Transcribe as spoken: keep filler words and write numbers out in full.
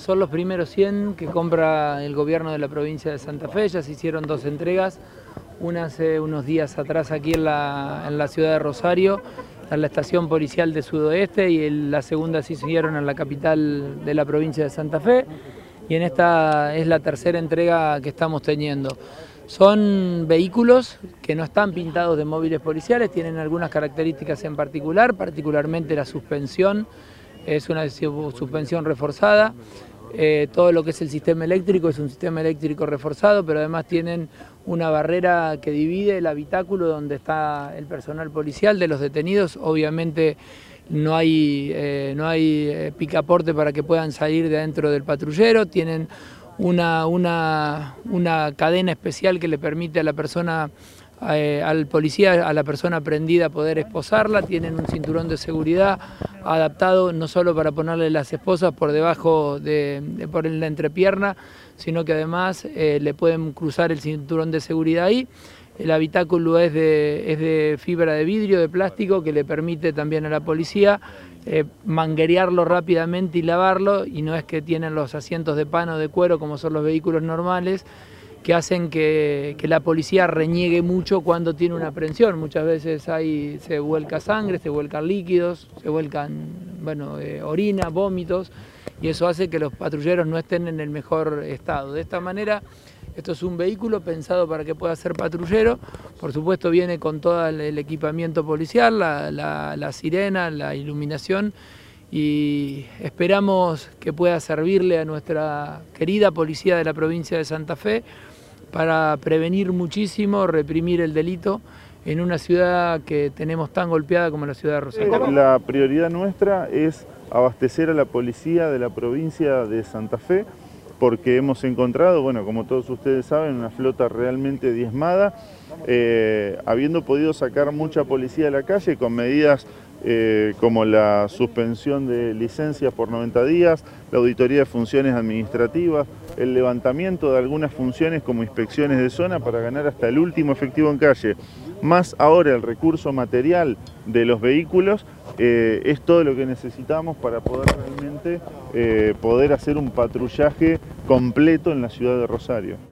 son los primeros cien que compra el gobierno de la provincia de Santa Fe. Ya se hicieron dos entregas, una hace unos días atrás aquí en la, en la ciudad de Rosario, en la estación policial de Sudoeste, y el, la segunda se hicieron en la capital de la provincia de Santa Fe. Y en esta es la tercera entrega que estamos teniendo. Son vehículos que no están pintados de móviles policiales, tienen algunas características en particular, particularmente la suspensión, es una suspensión reforzada. Eh, todo lo que es el sistema eléctrico es un sistema eléctrico reforzado, pero además tienen una barrera que divide el habitáculo donde está el personal policial de los detenidos. Obviamente no hay, eh, no hay eh, picaporte para que puedan salir de adentro del patrullero, tienen una, una, una cadena especial que le permite a la persona, eh, al policía, a la persona prendida poder esposarla, tienen un cinturón de seguridad adaptado no solo para ponerle las esposas por debajo de, de por la entrepierna, sino que además eh, le pueden cruzar el cinturón de seguridad ahí. El habitáculo es de, es de fibra de vidrio, de plástico, que le permite también a la policía eh, manguerearlo rápidamente y lavarlo, y no es que tienen los asientos de pano de cuero como son los vehículos normales, que hacen que, que la policía reniegue mucho cuando tiene una aprehensión. Muchas veces hay, se vuelca sangre, se vuelcan líquidos, se vuelcan bueno, eh, orina, vómitos, y eso hace que los patrulleros no estén en el mejor estado. De esta manera, esto es un vehículo pensado para que pueda ser patrullero. Por supuesto viene con todo el equipamiento policial, la, la, la sirena, la iluminación, y esperamos que pueda servirle a nuestra querida policía de la provincia de Santa Fe para prevenir muchísimo, reprimir el delito en una ciudad que tenemos tan golpeada como la ciudad de Rosario. La prioridad nuestra es abastecer a la policía de la provincia de Santa Fe, porque hemos encontrado, bueno, como todos ustedes saben, una flota realmente diezmada, eh, habiendo podido sacar mucha policía de la calle con medidas eh, como la suspensión de licencias por noventa días, la auditoría de funciones administrativas, el levantamiento de algunas funciones como inspecciones de zona para ganar hasta el último efectivo en calle, más ahora el recurso material de los vehículos, eh, es todo lo que necesitamos para poder realmente eh, poder hacer un patrullaje completo en la ciudad de Rosario.